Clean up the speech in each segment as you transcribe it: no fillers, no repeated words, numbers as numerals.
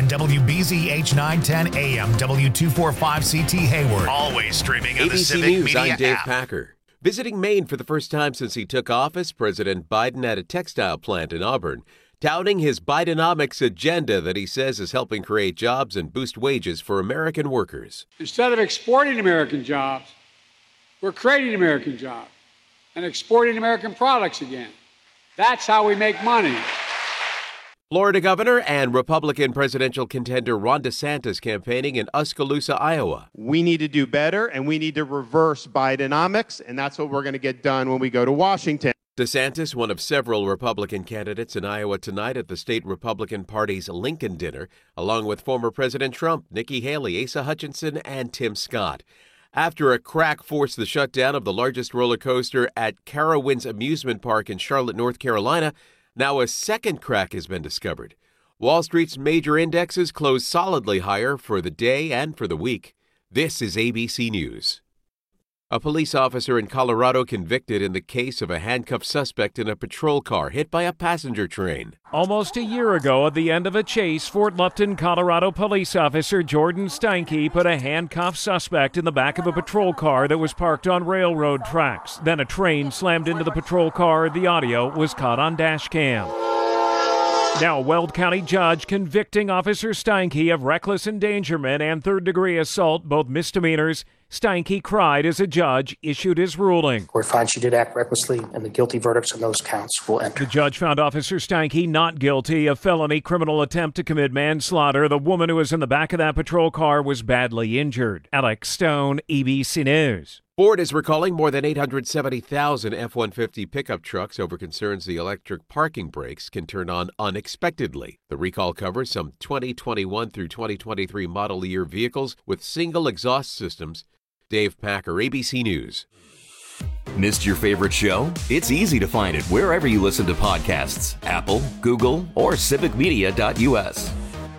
WBZH 910 AM, W245CT Hayward. Always streaming on the ABC Civic News, Media I'm Dave app. Packer. Visiting Maine for the first time since he took office, President Biden at a textile plant in Auburn, touting his Bidenomics agenda that he says is helping create jobs and boost wages for American workers. Instead of exporting American jobs, we're creating American jobs and exporting American products again. That's how we make money. Florida Governor and Republican presidential contender Ron DeSantis campaigning in Oskaloosa, Iowa. We need to do better, and we need to reverse Bidenomics, and that's what we're going to get done when we go to Washington. DeSantis, one of several Republican candidates in Iowa tonight at the state Republican Party's Lincoln dinner, along with former President Trump, Nikki Haley, Asa Hutchinson, and Tim Scott. After a crack forced the shutdown of the largest roller coaster at Carowinds Amusement Park in Charlotte, North Carolina, now a second crack has been discovered. Wall Street's major indexes closed solidly higher for the day and for the week. This is ABC News. A police officer in Colorado convicted in the case of a handcuffed suspect in a patrol car hit by a passenger train. Almost a year ago, at the end of a chase, Fort Lupton, Colorado police officer Jordan Steinke put a handcuffed suspect in the back of a patrol car that was parked on railroad tracks. Then a train slammed into the patrol car. The audio was caught on dash cam. Now, a Weld County judge convicting Officer Steinke of reckless endangerment and third-degree assault, both misdemeanors. Steinke cried as a judge issued his ruling. Court finds she did act recklessly, and the guilty verdicts on those counts will enter. The judge found Officer Steinke not guilty of felony criminal attempt to commit manslaughter. The woman who was in the back of that patrol car was badly injured. Alex Stone, ABC News. Ford is recalling more than 870,000 F-150 pickup trucks over concerns the electric parking brakes can turn on unexpectedly. The recall covers some 2021 through 2023 model year vehicles with single exhaust systems. Dave Packer, ABC News. Missed your favorite show? It's easy to find it wherever you listen to podcasts. Apple, Google, or civicmedia.us.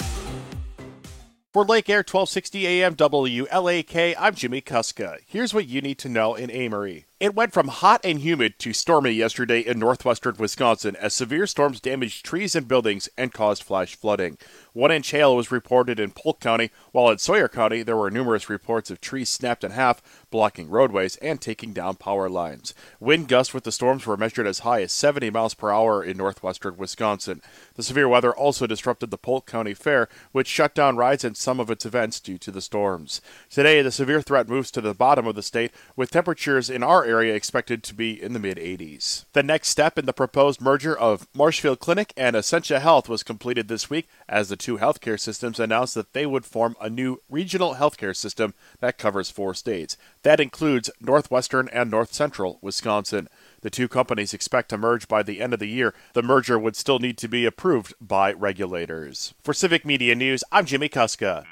For Lake Air 1260 AM WLAK, I'm Jimmy Kuska. Here's what you need to know in Amory. It went from hot and humid to stormy yesterday in northwestern Wisconsin as severe storms damaged trees and buildings and caused flash flooding. 1 inch hail was reported in Polk County, while in Sawyer County there were numerous reports of trees snapped in half, blocking roadways and taking down power lines. Wind gusts with the storms were measured as high as 70 miles per hour in northwestern Wisconsin. The severe weather also disrupted the Polk County Fair, which shut down rides and some of its events due to the storms. Today, the severe threat moves to the bottom of the state, with temperatures in our area expected to be in the mid-80s. The next step in the proposed merger of Marshfield Clinic and Essentia Health was completed this week as the two healthcare systems announced that they would form a new regional healthcare system that covers 4 states. That includes northwestern and north central Wisconsin. The two companies expect to merge by the end of the year. The merger would still need to be approved by regulators. For Civic Media News, I'm Jimmy Kuska.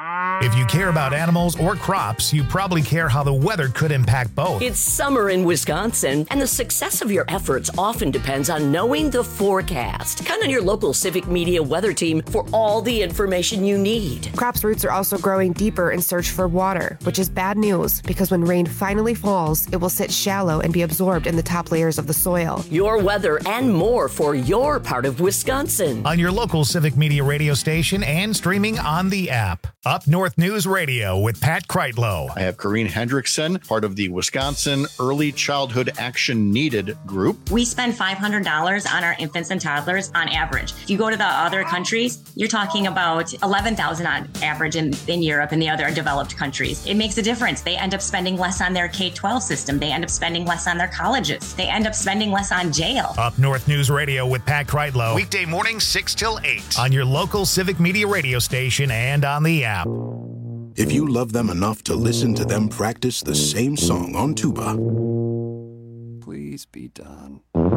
If you care about animals or crops, you probably care how the weather could impact both. It's summer in Wisconsin, and the success of your efforts often depends on knowing the forecast. Count on your local Civic Media weather team for all the information you need. Crops' roots are also growing deeper in search for water, which is bad news because when rain finally falls, it will sit shallow and be absorbed in the top layers of the soil. Your weather and more for your part of Wisconsin. On your local Civic Media radio station and streaming on the app. Up North News Radio with Pat Kreitlow. I have Corrine Hendrickson, part of the Wisconsin Early Childhood Action Needed group. We spend $500 on our infants and toddlers on average. If you go to the other countries, you're talking about $11,000 on average in Europe and the other developed countries. It makes a difference. They end up spending less on their K-12 system. They end up spending less on their colleges. They end up spending less on jail. Up North News Radio with Pat Kreitlow. Weekday mornings 6 till 8 on your local Civic Media radio station and on the app. If you love them enough to listen to them practice the same song on tuba, please be done.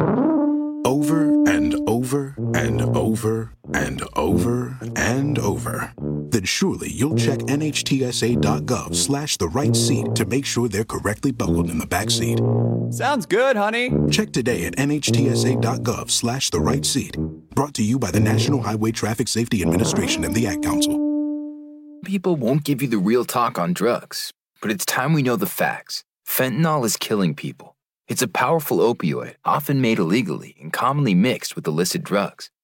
Over and over and over and over and over, then surely you'll check NHTSA.gov/the right seat to make sure they're correctly buckled in the back seat. Sounds good, honey. Check today at NHTSA.gov/the right seat. Brought to you by the National Highway Traffic Safety Administration and the Ad Council. People won't give you the real talk on drugs, but it's time we know the facts. Fentanyl is killing people. It's a powerful opioid, often made illegally and commonly mixed with illicit drugs.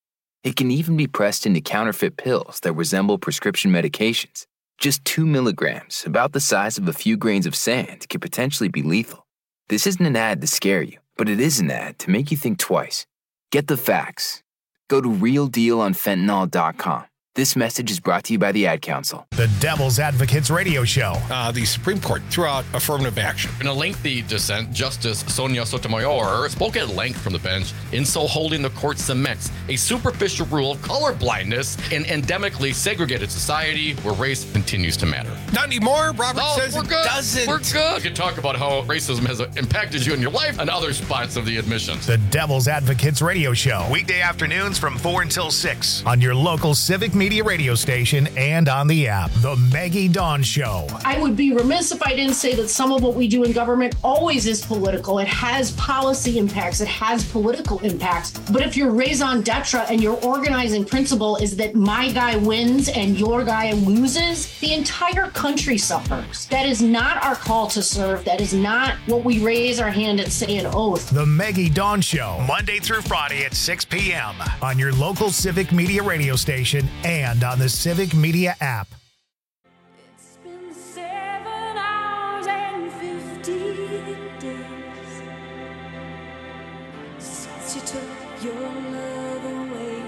It can even be pressed into counterfeit pills that resemble prescription medications. Just 2 milligrams, about the size of a few grains of sand, could potentially be lethal. This isn't an ad to scare you, but it is an ad to make you think twice. Get the facts. Go to realdealonfentanyl.com. This message is brought to you by the Ad Council. The Devil's Advocates Radio Show. The Supreme Court threw out affirmative action. In a lengthy dissent, Justice Sonia Sotomayor spoke at length from the bench, in so holding the court cements a superficial rule of colorblindness in endemically segregated society where race continues to matter. Not anymore. Robert says we're it good. doesn't. We're good. You can talk about how racism has impacted you in your life and other spots of the admissions. The Devil's Advocates Radio Show. Weekday afternoons from 4 until 6 on your local Civic Media radio station and on the app. The Maggie Dawn Show. I would be remiss if I didn't say that some of what we do in government always is political. It has policy impacts. It has political impacts. But if your raison d'etre and your organizing principle is that my guy wins and your guy loses, the entire country suffers. That is not our call to serve. That is not what we raise our hand and say an oath. The Maggie Dawn Show, Monday through Friday at 6 p.m. on your local Civic Media radio station and on the Civic Media app. It's been 7 hours and 15 days since you took your love away.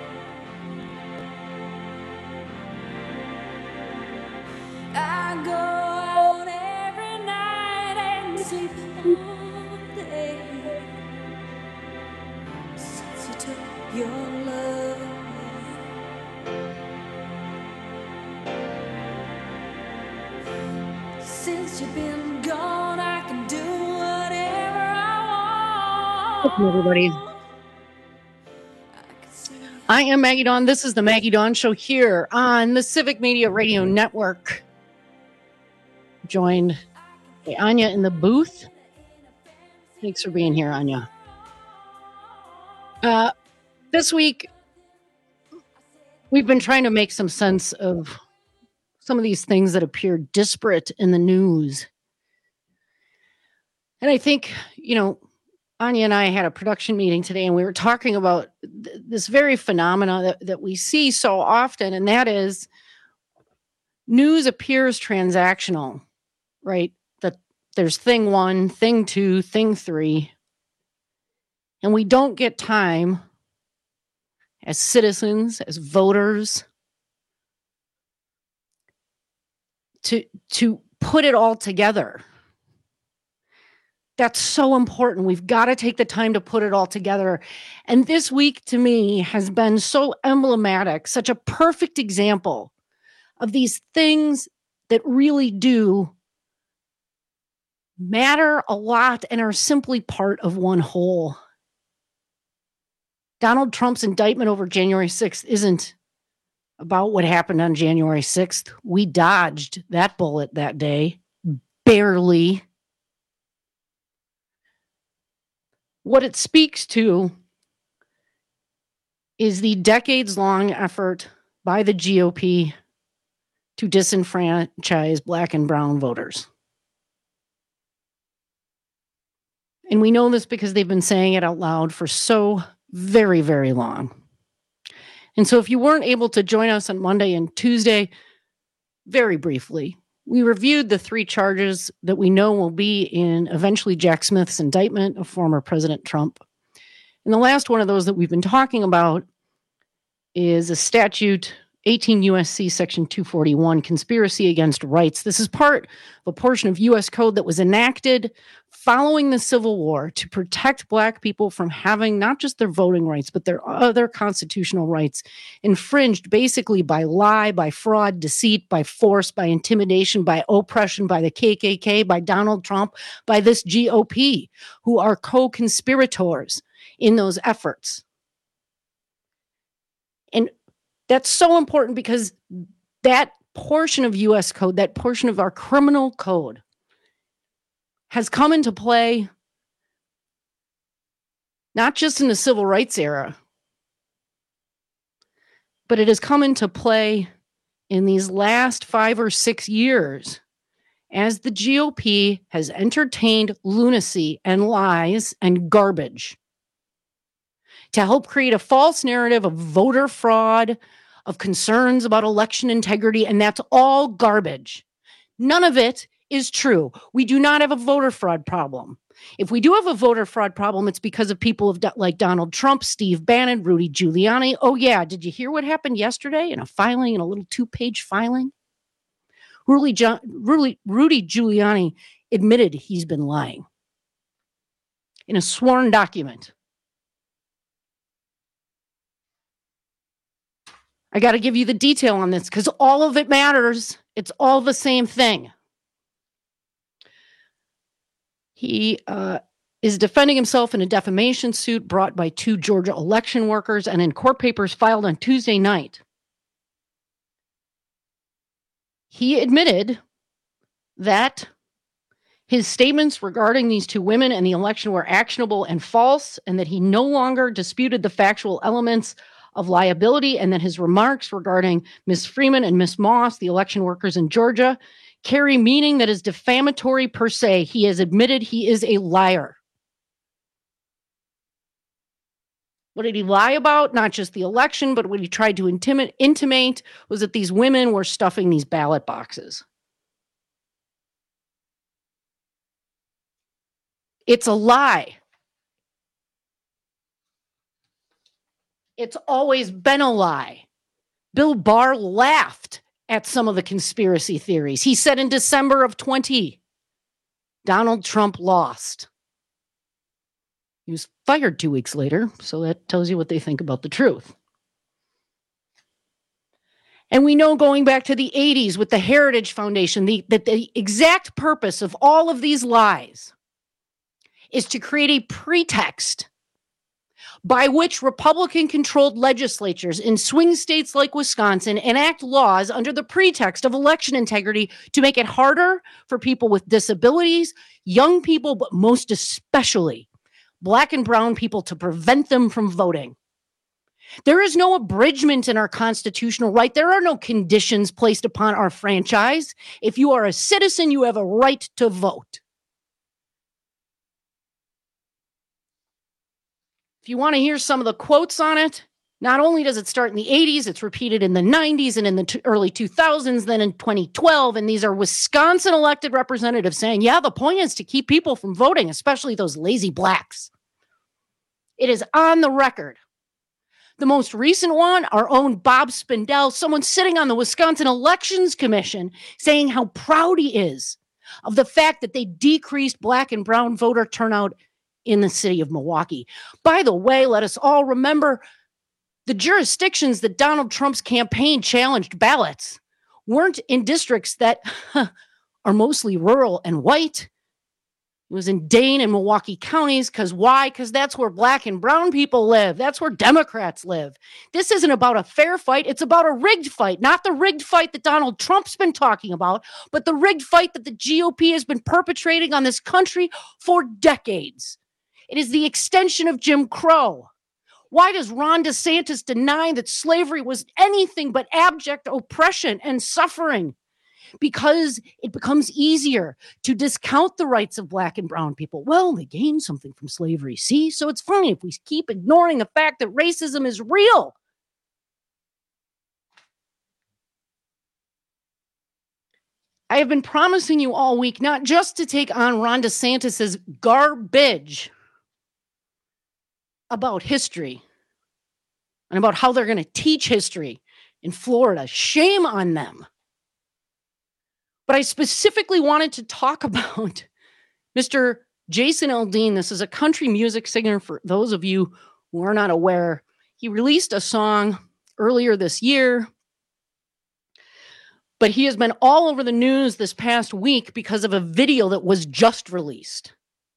I go out every night and sleep all day since you took your love away. Since you've been gone, I can do whatever I want. Welcome, everybody. I am Maggie Dawn. This is the Maggie Dawn Show here on the Civic Media Radio Network. Joined by Anya in the booth. Thanks for being here, Anya. This week, we've been trying to make some sense of some of these things that appear disparate in the news. And I think, Anya and I had a production meeting today, and we were talking about this very phenomena that we see so often, and that is news appears transactional, right? That there's thing 1, thing 2, thing 3, and we don't get time as citizens, as voters, to put it all together. That's so important. We've got to take the time to put it all together. And this week to me has been so emblematic, such a perfect example of these things that really do matter a lot and are simply part of one whole. Donald Trump's indictment over January 6th isn't about what happened on January 6th. We dodged that bullet that day, barely. What it speaks to is the decades-long effort by the GOP to disenfranchise Black and brown voters. And we know this because they've been saying it out loud for so very, very long. And so if you weren't able to join us on Monday and Tuesday, very briefly, we reviewed the 3 charges that we know will be in eventually Jack Smith's indictment of former President Trump. And the last one of those that we've been talking about is a statute, 18 U.S.C. Section 241, Conspiracy Against Rights. This is part of a portion of U.S. Code that was enacted following the Civil War to protect Black people from having not just their voting rights, but their other constitutional rights infringed basically by lie, by fraud, deceit, by force, by intimidation, by oppression, by the KKK, by Donald Trump, by this GOP, who are co-conspirators in those efforts. And that's so important because that portion of U.S. Code, that portion of our criminal code, has come into play not just in the civil rights era, but it has come into play in these last 5 or 6 years as the GOP has entertained lunacy and lies and garbage to help create a false narrative of voter fraud, of concerns about election integrity, and that's all garbage. None of it is true. We do not have a voter fraud problem. If we do have a voter fraud problem, it's because of people like Donald Trump, Steve Bannon, Rudy Giuliani. Oh, yeah. Did you hear what happened yesterday in a filing, in a little 2-page filing? Rudy Giuliani admitted he's been lying in a sworn document. I got to give you the detail on this because all of it matters. It's all the same thing. He is defending himself in a defamation suit brought by 2 Georgia election workers and in court papers filed on Tuesday night. He admitted that his statements regarding these 2 women and the election were actionable and false, and that he no longer disputed the factual elements of liability, and that his remarks regarding Ms. Freeman and Ms. Moss, the election workers in Georgia, carry meaning that is defamatory per se. He has admitted he is a liar. What did he lie about? Not just the election, but what he tried to intimate was that these women were stuffing these ballot boxes. It's a lie. It's always been a lie. Bill Barr laughed at some of the conspiracy theories. He said in December of 2020, Donald Trump lost. He was fired 2 weeks later, so that tells you what they think about the truth. And we know going back to the 80s with the Heritage Foundation, that the exact purpose of all of these lies is to create a pretext by which Republican-controlled legislatures in swing states like Wisconsin enact laws under the pretext of election integrity to make it harder for people with disabilities, young people, but most especially Black and brown people, to prevent them from voting. There is no abridgment in our constitutional right. There are no conditions placed upon our franchise. If you are a citizen, you have a right to vote. If you want to hear some of the quotes on it, not only does it start in the 80s, it's repeated in the 90s and in the early 2000s, then in 2012. And these are Wisconsin elected representatives saying, yeah, the point is to keep people from voting, especially those lazy blacks. It is on the record. The most recent one, our own Bob Spindell, someone sitting on the Wisconsin Elections Commission, saying how proud he is of the fact that they decreased Black and brown voter turnout in the city of Milwaukee. By the way, let us all remember the jurisdictions that Donald Trump's campaign challenged ballots weren't in districts that are mostly rural and white. It was in Dane and Milwaukee counties. Because why? Because that's where Black and brown people live. That's where Democrats live. This isn't about a fair fight. It's about a rigged fight, not the rigged fight that Donald Trump's been talking about, but the rigged fight that the GOP has been perpetrating on this country for decades. It is the extension of Jim Crow. Why does Ron DeSantis deny that slavery was anything but abject oppression and suffering? Because it becomes easier to discount the rights of Black and brown people. Well, they gained something from slavery, see? So it's fine if we keep ignoring the fact that racism is real. I have been promising you all week not just to take on Ron DeSantis's garbage about history and about how they're going to teach history in Florida. Shame on them. But I specifically wanted to talk about Mr. Jason Aldean. This is a country music singer, for those of you who are not aware. He released a song earlier this year, but he has been all over the news this past week because of a video that was just released.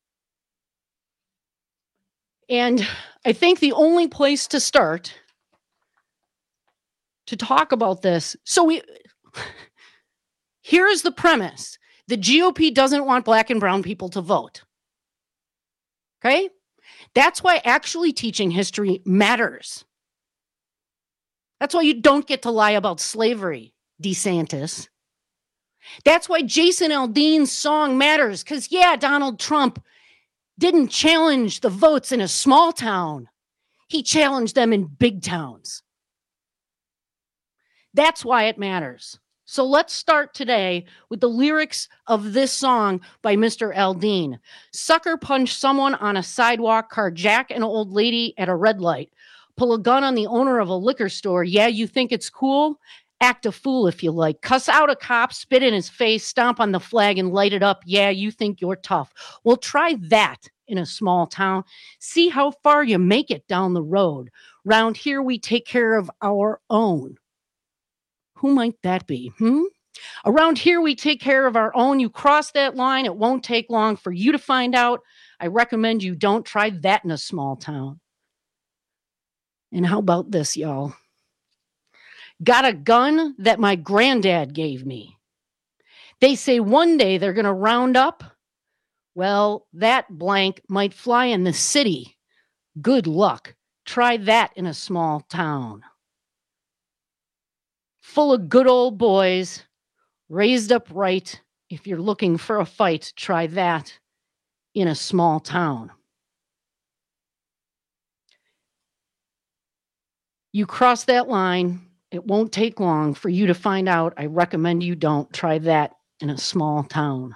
And I think the only place to start to talk about this, here's the premise. The GOP doesn't want Black and brown people to vote. Okay? That's why actually teaching history matters. That's why you don't get to lie about slavery, DeSantis. That's why Jason Aldean's song matters. Because, yeah, Donald Trump didn't challenge the votes in a small town. He challenged them in big towns. That's why it matters. So let's start today with the lyrics of this song by Mr. Aldean. Sucker punch someone on a sidewalk, carjack an old lady at a red light, pull a gun on the owner of a liquor store. Yeah, you think it's cool? Act a fool if you like. Cuss out a cop, spit in his face, stomp on the flag and light it up. Yeah, you think you're tough. Well, try that in a small town. See how far you make it down the road. Round here, we take care of our own. Who might that be? Around here, we take care of our own. You cross that line, it won't take long for you to find out. I recommend you don't try that in a small town. And how about this, y'all? Got a gun that my granddad gave me. They say one day they're going to round up. Well, that blank might fly in the city. Good luck. Try that in a small town. Full of good old boys, raised up right. If you're looking for a fight, try that in a small town. You cross that line, it won't take long for you to find out. I recommend you don't try that in a small town.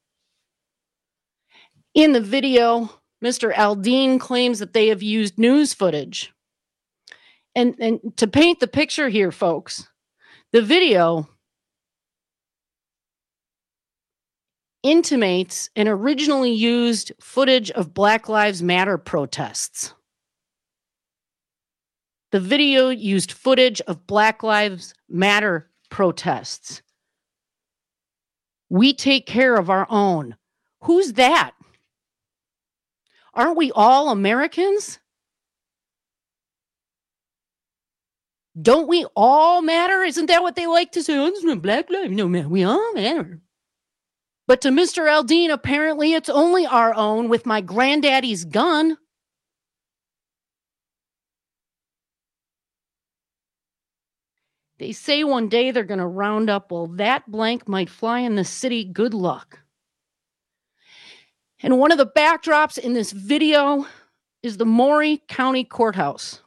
In the video, Mr. Aldean claims that they have used news footage. And to paint the picture here, folks, the video intimates an originally used footage of Black Lives Matter protests. The video used footage of Black Lives Matter protests. We take care of our own. Who's that? Aren't we all Americans? Don't we all matter? Isn't that what they like to say? Oh, there's no Black lives. No, man, we all matter. But to Mr. Aldean, apparently it's only our own with my granddaddy's gun. They say one day they're going to round up. Well, that blank might fly in the city. Good luck. And one of the backdrops in this video is the Maury County Courthouse.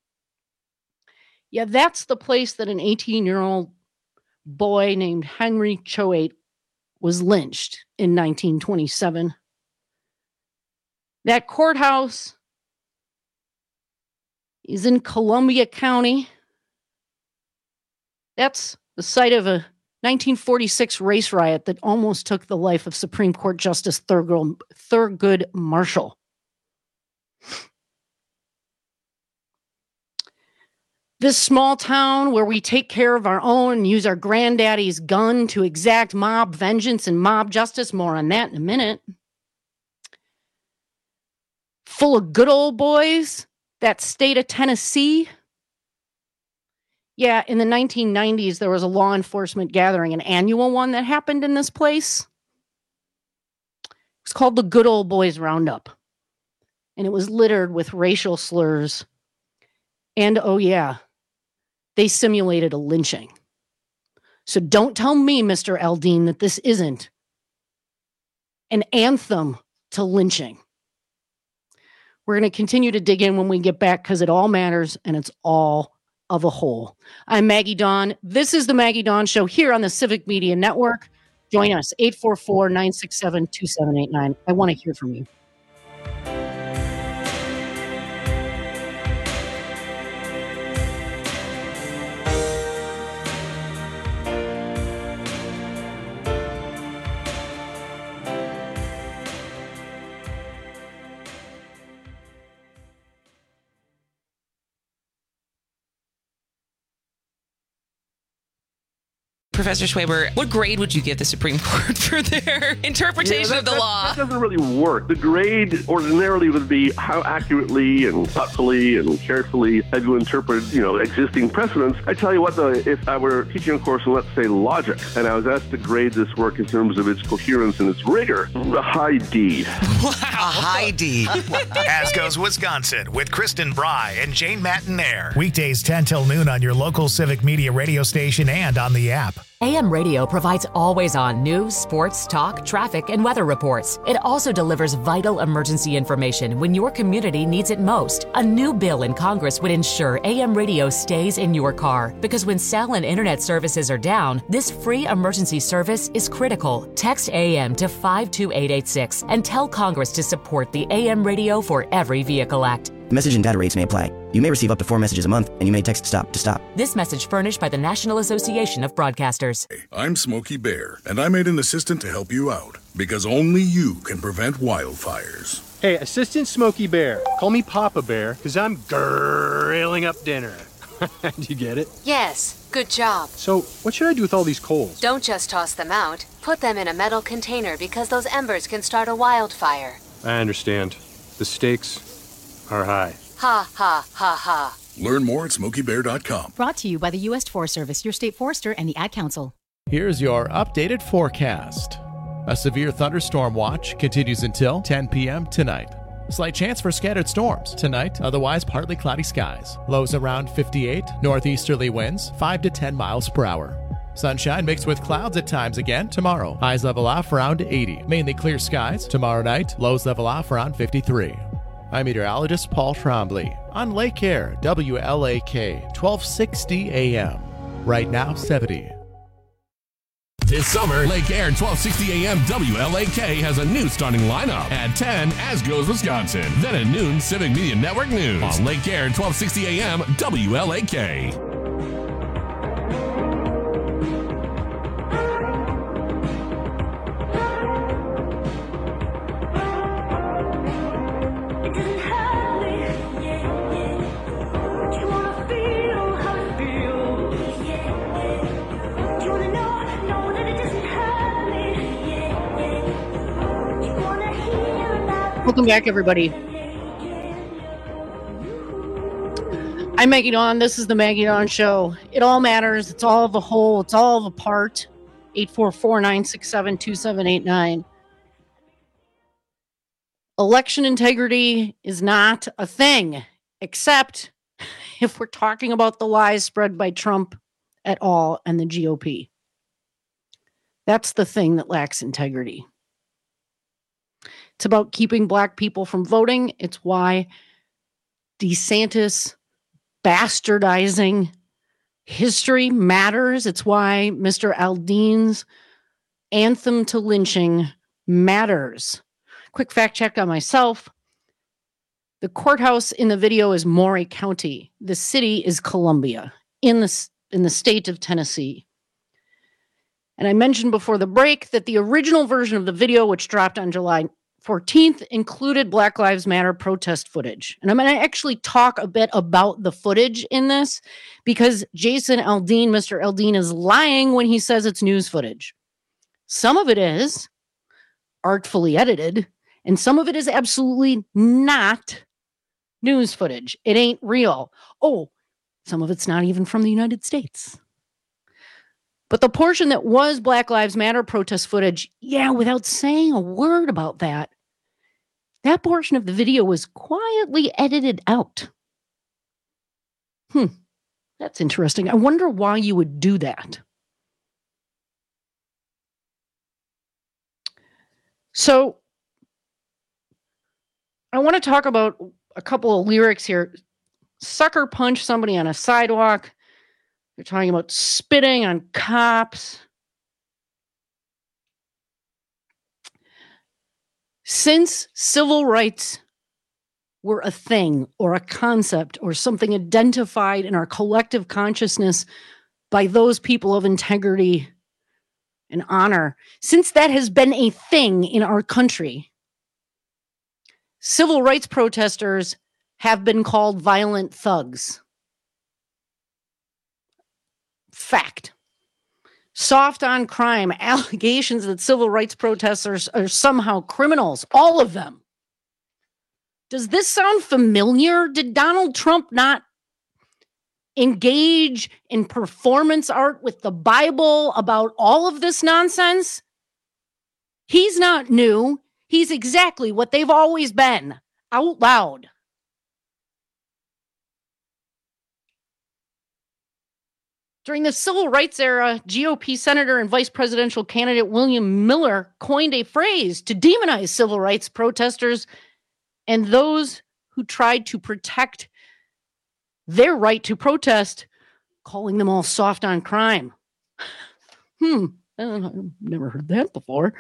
Yeah, that's the place that an 18-year-old boy named Henry Choate was lynched in 1927. That courthouse is in Columbia County. That's the site of a 1946 race riot that almost took the life of Supreme Court Justice Thurgood Marshall. This small town where we take care of our own and use our granddaddy's gun to exact mob vengeance and mob justice. More on that in a minute. Full of good old boys, that state of Tennessee. Yeah, in the 1990s, there was a law enforcement gathering, an annual one that happened in this place. It's called the Good Old Boys Roundup. And it was littered with racial slurs. And oh yeah, they simulated a lynching. So don't tell me, Mr. Aldean, that this isn't an anthem to lynching. We're going to continue to dig in when we get back because it all matters and it's all of a whole. I'm Maggie Dawn. This is the Maggie Dawn Show here on the Civic Media Network. Join us, 844-967-2789. I want to hear from you. Professor Schwaber, what grade would you give the Supreme Court for their interpretation of the law? That doesn't really work. The grade ordinarily would be how accurately and thoughtfully and carefully have you interpreted, existing precedents. I tell you what, though, if I were teaching a course on, let's say, logic, and I was asked to grade this work in terms of its coherence and its rigor, a high D. Wow. A high D. As goes Wisconsin with Kristen Bry and Jane Mattinaire. Weekdays 10 till noon on your local Civic Media radio station and on the app. AM Radio provides always-on news, sports, talk, traffic, and weather reports. It also delivers vital emergency information when your community needs it most. A new bill in Congress would ensure AM Radio stays in your car, because when cell and internet services are down, this free emergency service is critical. Text AM to 52886 and tell Congress to support the AM Radio for Every Vehicle Act. Message and data rates may apply. You may receive up to 4 messages a month, and you may text STOP to stop. This message furnished by the National Association of Broadcasters. I'm Smokey Bear, and I made an assistant to help you out, because only you can prevent wildfires. Hey, Assistant Smokey Bear. Call me Papa Bear, because I'm grilling up dinner. Do you get it? Yes, good job. So, what should I do with all these coals? Don't just toss them out. Put them in a metal container because those embers can start a wildfire. I understand. The stakes are high. Ha, ha, ha, ha. Learn more at SmokeyBear.com. Brought to you by the U.S. Forest Service, your state forester, and the Ad Council. Here's your updated forecast. A severe thunderstorm watch continues until 10 p.m. tonight. Slight chance for scattered storms tonight, otherwise partly cloudy skies. Lows around 58, northeasterly winds 5 to 10 miles per hour. Sunshine mixed with clouds at times again tomorrow. Highs level off around 80. Mainly clear skies. Tomorrow night, lows level off around 53. I'm meteorologist Paul Trombley on Lake Air, WLAK, 1260 AM. Right now, 70. This summer, Lake Air 1260 AM WLAK has a new starting lineup. At 10, As Goes Wisconsin. Then at noon, Civic Media Network News. On Lake Air 1260 AM WLAK. Welcome back, everybody. I'm Maggie Dawn. This is the Maggie Dawn Show. It all matters. It's all of a whole. It's all of a part. 844-967-2789. Election integrity is not a thing, except if we're talking about the lies spread by Trump at all and the GOP. That's the thing that lacks integrity. It's about keeping black people from voting. It's why DeSantis bastardizing history matters. It's why Mr. Aldean's anthem to lynching matters. Quick fact check on myself. The courthouse in the video is Maury County. The city is Columbia in the state of Tennessee. And I mentioned before the break that the original version of the video, which dropped on July 14th, included Black Lives Matter protest footage. And I'm going to actually talk a bit about the footage in this because Jason Aldean, Mr. Aldean, is lying when he says it's news footage. Some of it is artfully edited, and some of it is absolutely not news footage. It ain't real. Oh, some of it's not even from the United States. But the portion that was Black Lives Matter protest footage, without saying a word about that portion of the video was quietly edited out. That's interesting. I wonder why you would do that. So, I want to talk about a couple of lyrics here. Sucker punch somebody on a sidewalk. They're talking about spitting on cops. Since civil rights were a thing or a concept or something identified in our collective consciousness by those people of integrity and honor, since that has been a thing in our country, civil rights protesters have been called violent thugs. Fact. Soft on crime, allegations that civil rights protesters are somehow criminals, all of them. Does this sound familiar? Did Donald Trump not engage in performance art with the Bible about all of this nonsense? He's not new. He's exactly what they've always been, out loud. During the civil rights era, GOP Senator and vice presidential candidate William Miller coined a phrase to demonize civil rights protesters and those who tried to protect their right to protest, calling them all soft on crime. I've never heard that before.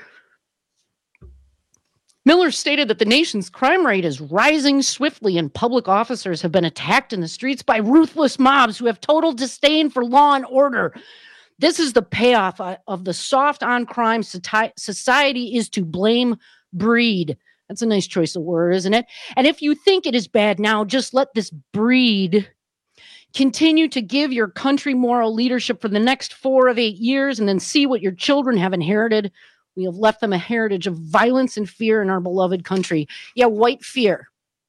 Miller stated that the nation's crime rate is rising swiftly and public officers have been attacked in the streets by ruthless mobs who have total disdain for law and order. This is the payoff of the soft on crime society is to blame breed. That's a nice choice of word, isn't it? And if you think it is bad now, just let this breed continue to give your country moral leadership for the next 4 of 8 years and then see what your children have inherited. We have left them a heritage of violence and fear in our beloved country. Yeah, white fear.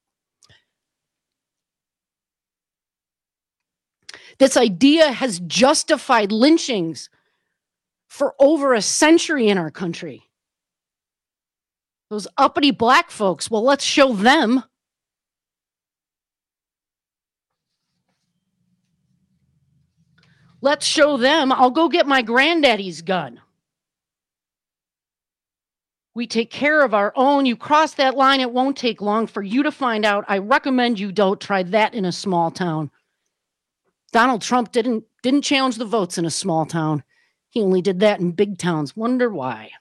This idea has justified lynchings for over a century in our country. Those uppity black folks, well, let's show them. Let's show them. I'll go get my granddaddy's gun. We take care of our own. You cross that line, it won't take long for you to find out. I recommend you don't try that in a small town. Donald Trump didn't challenge the votes in a small town. He only did that in big towns. Wonder why.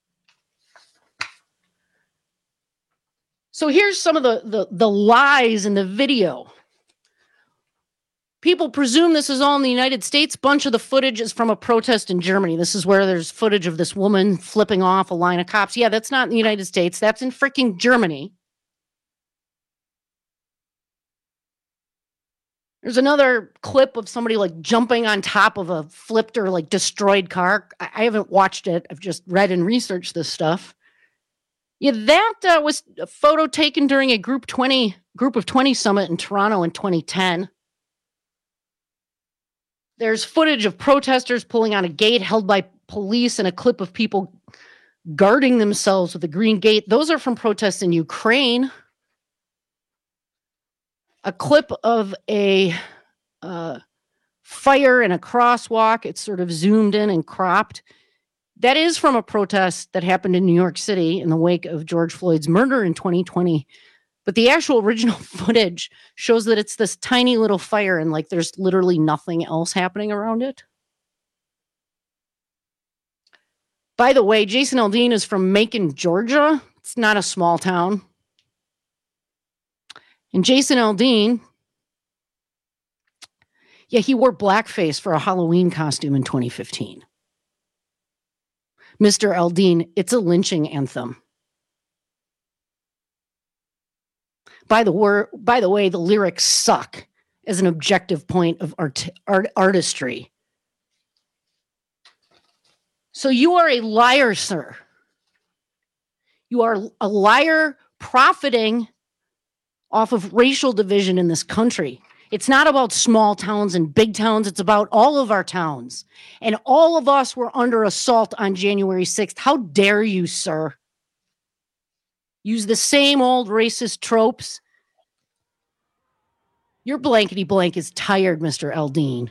So here's some of the lies in the video. People presume this is all in the United States. Bunch of the footage is from a protest in Germany. This is where there's footage of this woman flipping off a line of cops. Yeah, that's not in the United States. That's in freaking Germany. There's another clip of somebody like jumping on top of a flipped or like destroyed car. I haven't watched it. I've just read and researched this stuff. Yeah, that was a photo taken during a group of 20 summit in Toronto in 2010. There's footage of protesters pulling on a gate held by police and a clip of people guarding themselves with a green gate. Those are from protests in Ukraine. A clip of a fire in a crosswalk. It's sort of zoomed in and cropped. That is from a protest that happened in New York City in the wake of George Floyd's murder in 2020. But the actual original footage shows that it's this tiny little fire and like there's literally nothing else happening around it. By the way, Jason Aldean is from Macon, Georgia. It's not a small town. And Jason Aldean, yeah, he wore blackface for a Halloween costume in 2015. Mr. Aldean, it's a lynching anthem. By the way, the lyrics suck as an objective point of artistry. So you are a liar, sir. You are a liar profiting off of racial division in this country. It's not about small towns and big towns. It's about all of our towns. And all of us were under assault on January 6th. How dare you, sir? Use the same old racist tropes. Your blankety blank is tired, Mr. Aldean.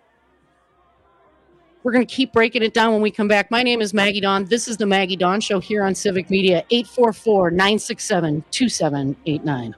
We're going to keep breaking it down when we come back. My name is Maggie Dawn. This is the Maggie Dawn Show here on Civic Media, 844-967-2789.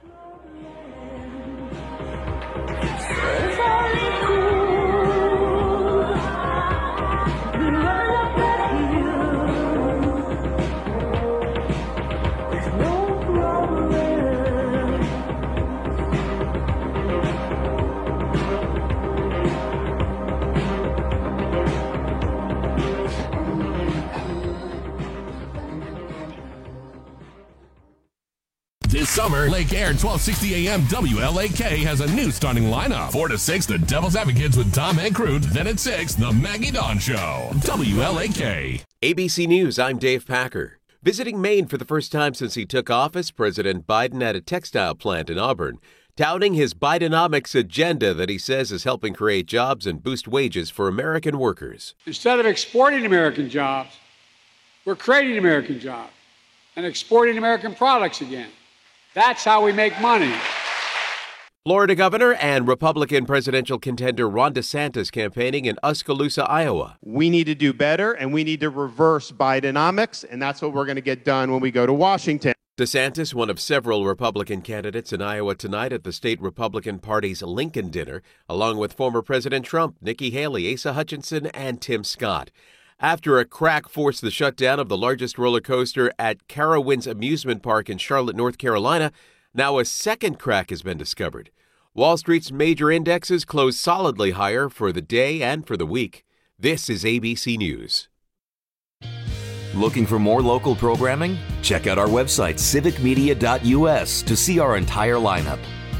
This summer, Lake Air 1260 AM WLAK has a new starting lineup. 4 to 6, the Devil's Advocates with Tom Hankrut. Then at 6, the Maggie Dawn Show. WLAK. ABC News, I'm Dave Packer. Visiting Maine for the first time since he took office, President Biden had a textile plant in Auburn, touting his Bidenomics agenda that he says is helping create jobs and boost wages for American workers. Instead of exporting American jobs, we're creating American jobs and exporting American products again. That's how we make money. Florida governor and Republican presidential contender Ron DeSantis campaigning in Oskaloosa, Iowa. We need to do better, and we need to reverse Bidenomics, and that's what we're going to get done when we go to Washington. DeSantis, one of several Republican candidates in Iowa tonight at the state Republican Party's Lincoln dinner, along with former President Trump, Nikki Haley, Asa Hutchinson, and Tim Scott. After a crack forced the shutdown of the largest roller coaster at Carowinds Amusement Park in Charlotte, North Carolina, now a second crack has been discovered. Wall Street's major indexes closed solidly higher for the day and for the week. This is ABC News. Looking for more local programming? Check out our website, civicmedia.us, to see our entire lineup.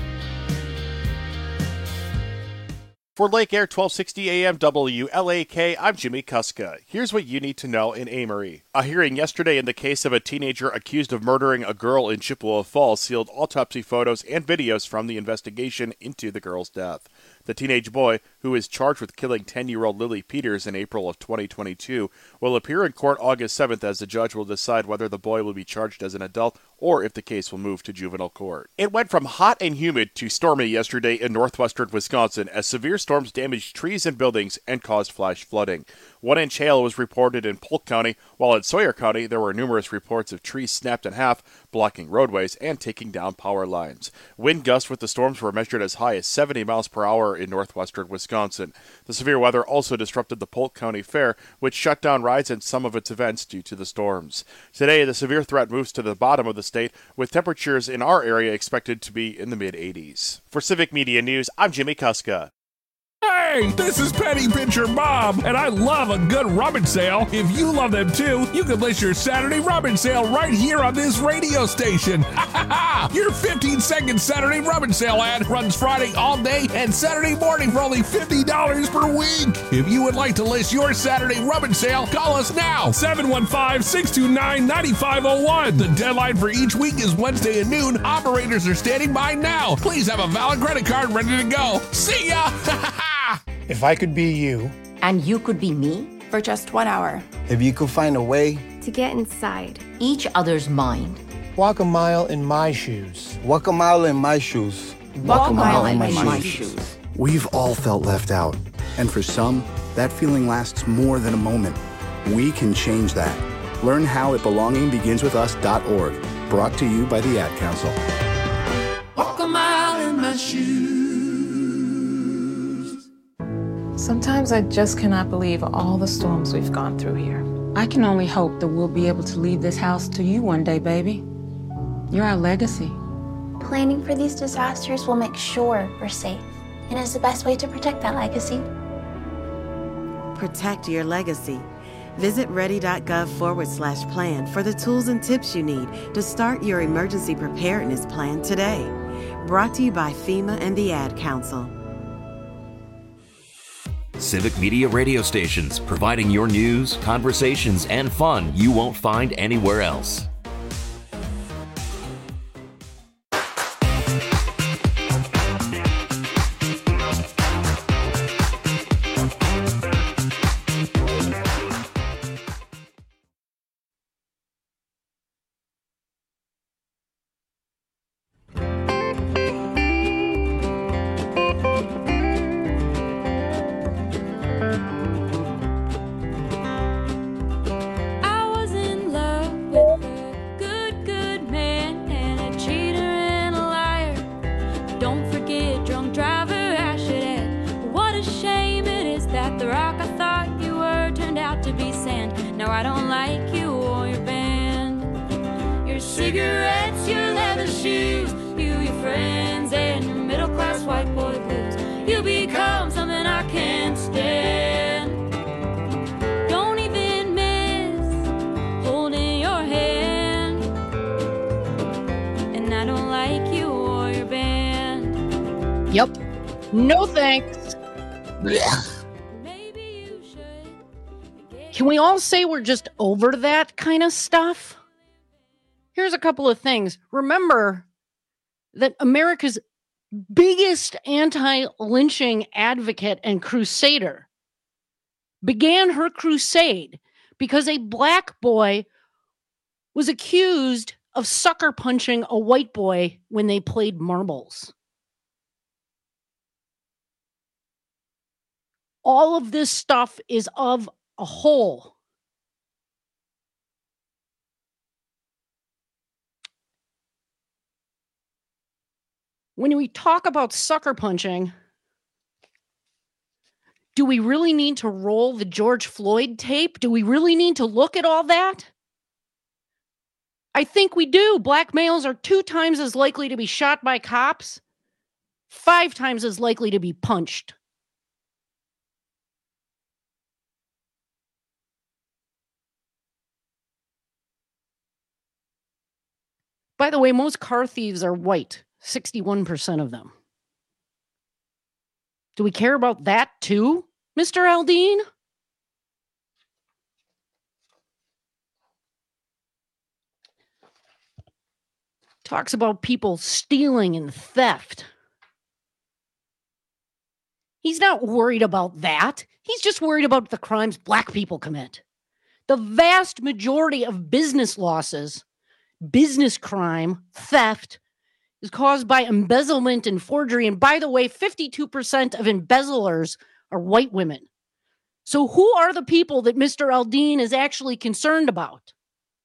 For Lake Air 1260 AM WLAK, I'm Jimmy Kuska. Here's what you need to know in Amory. A hearing yesterday in the case of a teenager accused of murdering a girl in Chippewa Falls sealed autopsy photos and videos from the investigation into the girl's death. The teenage boy, who is charged with killing 10-year-old Lily Peters in April of 2022, will appear in court August 7th as the judge will decide whether the boy will be charged as an adult or if the case will move to juvenile court. It went from hot and humid to stormy yesterday in northwestern Wisconsin as severe storms damaged trees and buildings and caused flash flooding. 1-inch hail was reported in Polk County, while in Sawyer County there were numerous reports of trees snapped in half, blocking roadways and taking down power lines. Wind gusts with the storms were measured as high as 70 miles per hour in northwestern Wisconsin. The severe weather also disrupted the Polk County Fair, which shut down rides and some of its events due to the storms. Today, the severe threat moves to the bottom of the state, with temperatures in our area expected to be in the mid-80s. For Civic Media News, I'm Jimmy Kuska. Hey, this is Penny Pincher Bob, and I love a good rummage sale. If you love them too, you can list your Saturday rummage sale right here on this radio station. Your 15-second Saturday rummage sale ad runs Friday all day and Saturday morning for only $50 per week. If you would like to list your Saturday rummage sale, call us now, 715-629-9501. The deadline for each week is Wednesday at noon. Operators are standing by now. Please have a valid credit card ready to go. See ya! If I could be you. And you could be me? For just 1 hour. If you could find a way. To get inside. Each other's mind. Walk a mile in my shoes. Walk a mile in my shoes. Walk a mile in my shoes. We've all felt left out. And for some, that feeling lasts more than a moment. We can change that. Learn how at belongingbeginswithus.org. Brought to you by the Ad Council. Walk a mile in my shoes. Sometimes I just cannot believe all the storms we've gone through here. I can only hope that we'll be able to leave this house to you one day, baby. You're our legacy. Planning for these disasters will make sure we're safe, and is the best way to protect that legacy. Protect your legacy. Visit ready.gov/plan for the tools and tips you need to start your emergency preparedness plan today. Brought to you by FEMA and the Ad Council. Civic Media radio stations, providing your news, conversations, and fun you won't find anywhere else. Yep. No thanks. Can we all say we're just over that kind of stuff? Here's a couple of things. Remember that America's biggest anti-lynching advocate and crusader began her crusade because a black boy was accused of sucker punching a white boy when they played marbles. All of this stuff is of a whole. When we talk about sucker punching, do we really need to roll the George Floyd tape? Do we really need to look at all that? I think we do. Black males are 2 times as likely to be shot by cops, 5 times as likely to be punched. By the way, most car thieves are white, 61% of them. Do we care about that too, Mr. Aldean? Talks about people stealing and theft. He's not worried about that. He's just worried about the crimes black people commit. The vast majority of business losses, business crime, theft, is caused by embezzlement and forgery. And by the way, 52% of embezzlers are white women. So who are the people that Mr. Aldean is actually concerned about?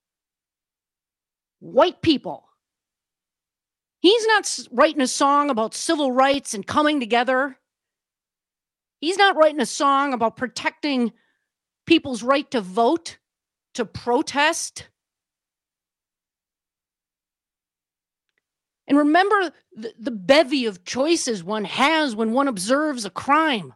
White people. He's not writing a song about civil rights and coming together. He's not writing a song about protecting people's right to vote, to protest. And remember the bevy of choices one has when one observes a crime.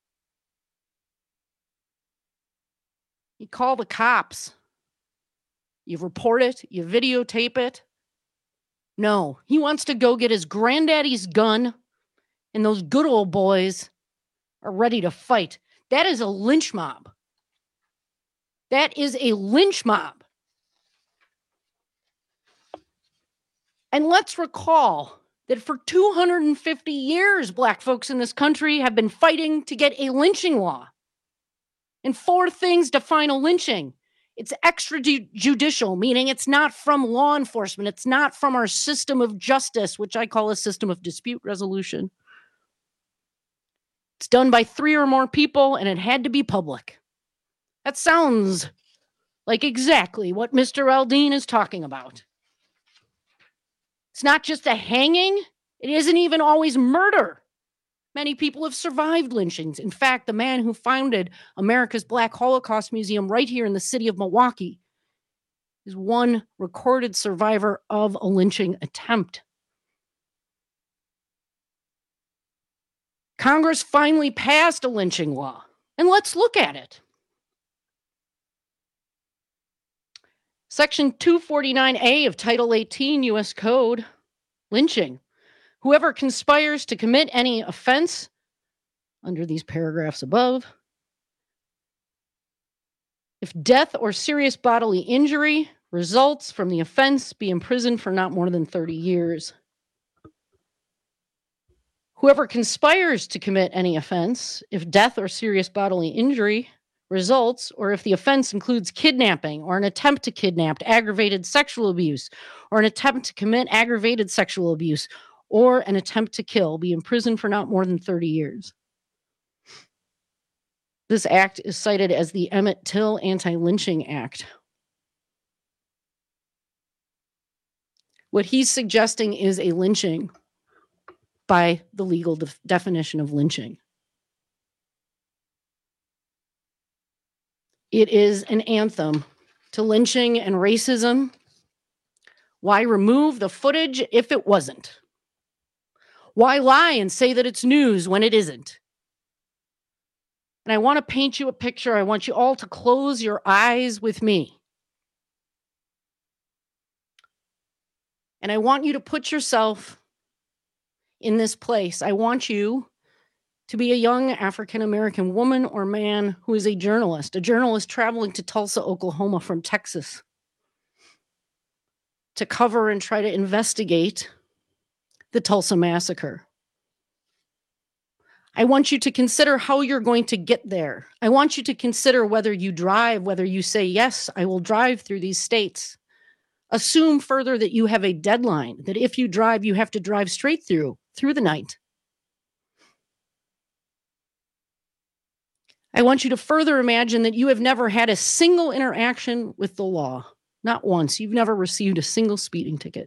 You call the cops. You report it. You videotape it. No, he wants to go get his granddaddy's gun, and those good old boys are ready to fight. That is a lynch mob. That is a lynch mob. And let's recall that for 250 years, black folks in this country have been fighting to get a lynching law. And 4 things define a lynching. It's extrajudicial, meaning it's not from law enforcement. It's not from our system of justice, which I call a system of dispute resolution. It's done by 3 or more people, and it had to be public. That sounds like exactly what Mr. Aldean is talking about. It's not just a hanging. It isn't even always murder. Many people have survived lynchings. In fact, the man who founded America's Black Holocaust Museum right here in the city of Milwaukee is one recorded survivor of a lynching attempt. Congress finally passed a lynching law, and let's look at it. Section 249A of Title 18 U.S. Code, lynching. Whoever conspires to commit any offense under these paragraphs above, if death or serious bodily injury results from the offense, be imprisoned for not more than 30 years. Whoever conspires to commit any offense, if death or serious bodily injury results, or if the offense includes kidnapping or an attempt to kidnap, aggravated sexual abuse, or an attempt to commit aggravated sexual abuse, or an attempt to kill, be imprisoned for not more than 30 years. This act is cited as the Emmett Till Anti-Lynching Act. What he's suggesting is a lynching by the legal definition of lynching. It is an anthem to lynching and racism. Why remove the footage if it wasn't? Why lie and say that it's news when it isn't? And I want to paint you a picture. I want you all to close your eyes with me. And I want you to put yourself in this place. I want you to be a young African-American woman or man who is a journalist traveling to Tulsa, Oklahoma from Texas to cover and try to investigate the Tulsa massacre. I want you to consider how you're going to get there. I want you to consider whether you drive, whether you say, yes, I will drive through these states. Assume further that you have a deadline, that if you drive, you have to drive straight through the night. I want you to further imagine that you have never had a single interaction with the law. Not once. You've never received a single speeding ticket.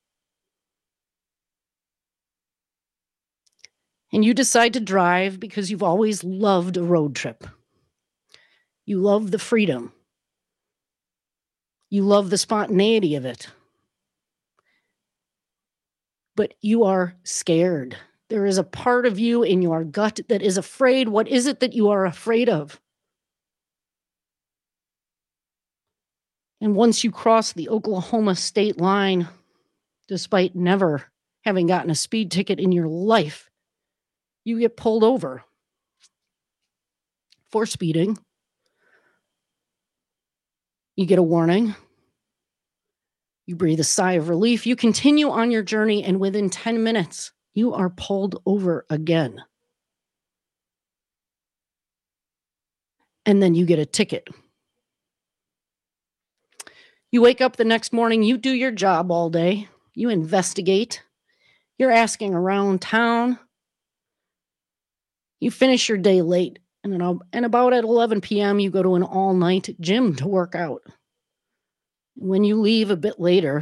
And you decide to drive because you've always loved a road trip. You love the freedom. You love the spontaneity of it. But you are scared. There is a part of you in your gut that is afraid. What is it that you are afraid of? And once you cross the Oklahoma state line, despite never having gotten a speed ticket in your life, you get pulled over for speeding. You get a warning. You breathe a sigh of relief. You continue on your journey, and within 10 minutes, you are pulled over again. And then you get a ticket. You wake up the next morning, you do your job all day. You investigate. You're asking around town. You finish your day late. And about at 11 p.m., you go to an all-night gym to work out. When you leave a bit later,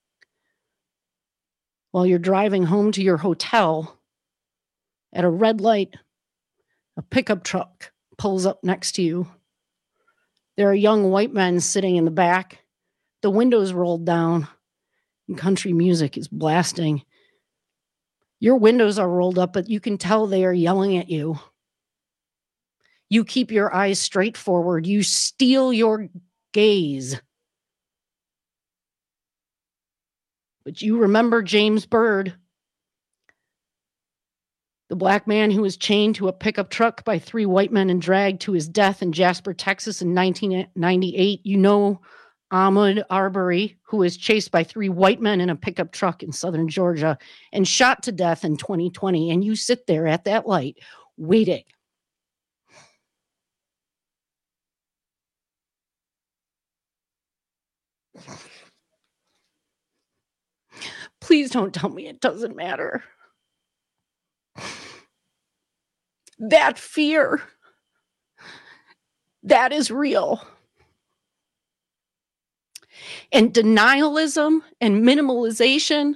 while you're driving home to your hotel, at a red light, a pickup truck pulls up next to you. There are young white men sitting in the back, the windows rolled down, and country music is blasting. Your windows are rolled up, but you can tell they are yelling at you. You keep your eyes straight forward. You steal your gaze. But you remember James Byrd, the black man who was chained to a pickup truck by 3 white men and dragged to his death in Jasper, Texas in 1998. You know Ahmaud Arbery, who was chased by 3 white men in a pickup truck in southern Georgia and shot to death in 2020. And you sit there at that light waiting. Please don't tell me it doesn't matter. That fear, that is real. And denialism and minimalization,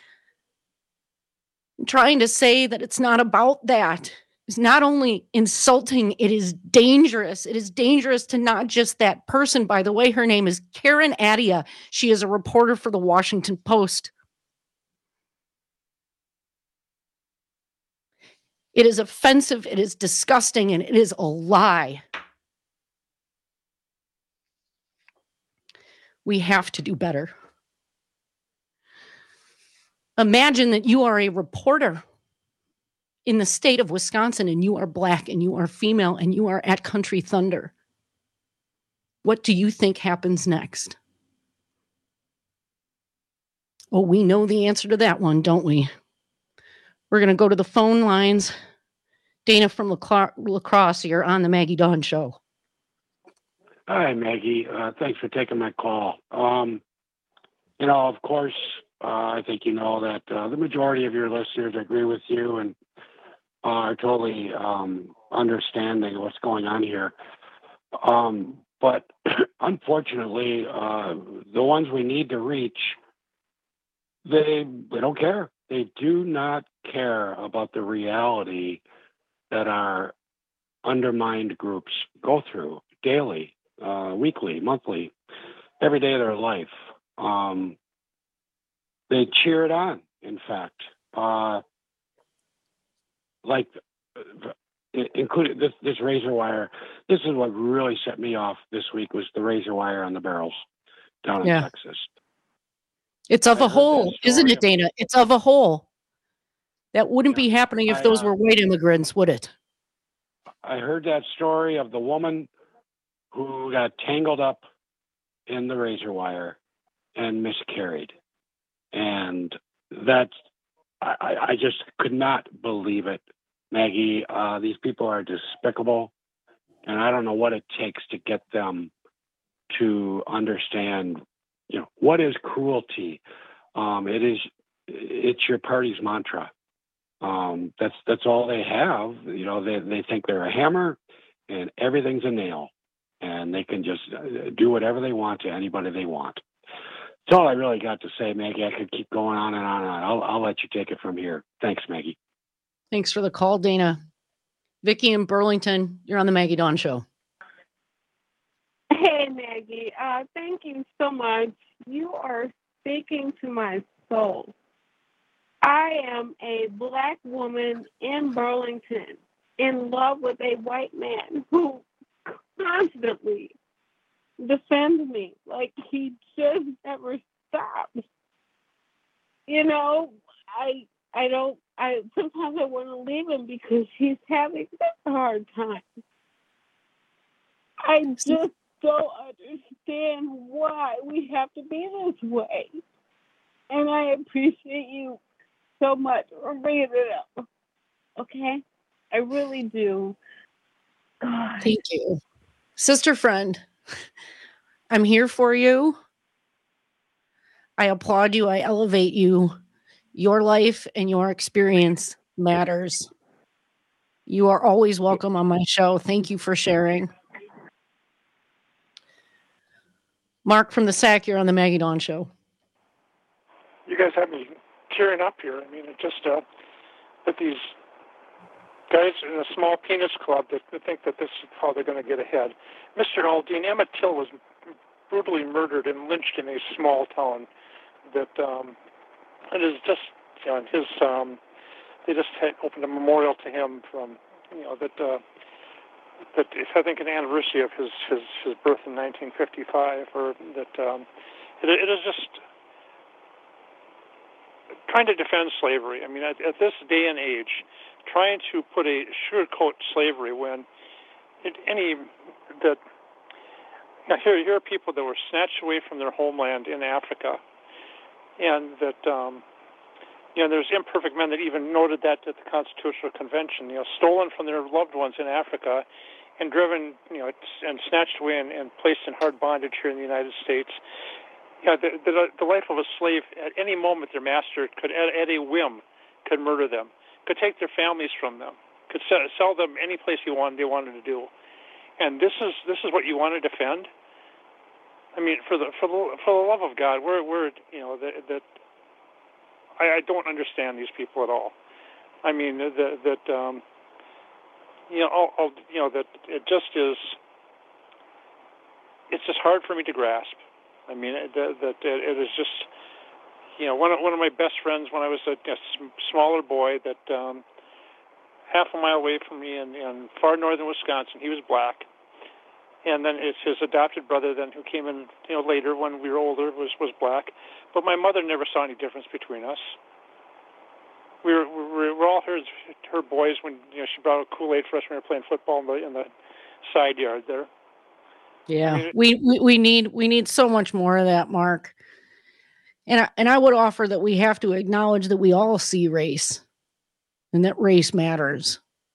trying to say that it's not about that, is not only insulting, it is dangerous. It is dangerous to not just that person. By the way, her name is Karen Adia. She is a reporter for the Washington Post. It is offensive, it is disgusting, and it is a lie. We have to do better. Imagine that you are a reporter in the state of Wisconsin and you are black and you are female and you are at Country Thunder. What do you think happens next? Oh, we know the answer to that one, don't we? We're going to go to the phone lines. Dana from La Crosse, you're on the Maggie Dawn Show. Hi, Maggie. Thanks for taking my call. Of course, I think you know that the majority of your listeners agree with you and are totally understanding of what's going on here. But unfortunately, the ones we need to reach, they don't care. They do not care about the reality that our undermined groups go through daily, weekly, monthly, every day of their life. They cheer it on, in fact. Including this razor wire. This is what really set me off this week was the razor wire on the barrels down in Texas. It's of a whole, isn't it, Dana? It's of a whole. That wouldn't be happening if those were white immigrants, would it? I heard that story of the woman who got tangled up in the razor wire and miscarried. And that's, I just could not believe it, Maggie. These people are despicable. And I don't know what it takes to get them to understand, what is cruelty. It's your party's mantra. That's all they have. They think they're a hammer and everything's a nail, and they can just do whatever they want to anybody they want. That's all I really got to say, Maggie. I could keep going on and on and on. I'll let you take it from here. Thanks, Maggie. Thanks for the call, Dana. Vicki in Burlington, you're on the Maggie Dawn Show. Hey, Maggie. Thank you so much. You are speaking to my soul. I am a Black woman in Burlington in love with a white man who constantly defends me. Like, he just never stops. You know, sometimes I want to leave him because he's having such a hard time. I just don't understand why we have to be this way. And I appreciate you so much for bringing it up. Okay? I really do. God. Thank you. Sister friend, I'm here for you. I applaud you. I elevate you. Your life and your experience matters. You are always welcome on my show. Thank you for sharing. Mark from the SAC, you're on the Maggie Dawn Show. You guys have me tearing up here. I mean, it just that these guys in a small penis club that think that this is how they're going to get ahead. Mr. Aldean, Emmett Till was brutally murdered and lynched in a small town. That it is just, you know, his they just opened a memorial to him from, you know, that it's, I think, an anniversary of his birth in 1955, or that it is just trying to defend slavery. I mean, at this day and age, trying to sugarcoat slavery when here are people that were snatched away from their homeland in Africa, and that you know, there's imperfect men that even noted that at the Constitutional Convention, you know, stolen from their loved ones in Africa and driven, you know, and snatched away and placed in hard bondage here in the United States. You know, the life of a slave, at any moment their master could, at a whim, could murder them, could take their families from them, could sell them any place they wanted to do. And this is what you want to defend? I mean, for the love of God, we're you know, that I don't understand these people at all. I mean, you know, that it just is. It's just hard for me to grasp. I mean, that it is just, you know, one of my best friends when I was a smaller boy, that half a mile away from me in far northern Wisconsin, he was black. And then it's his adopted brother then who came in, you know, later when we were older was black. But my mother never saw any difference between us. We were all her boys when, you know, she brought out Kool-Aid for us when we were playing football in the side yard there. Yeah, I mean, we need so much more of that, Mark. And I would offer that we have to acknowledge that we all see race, and that race matters.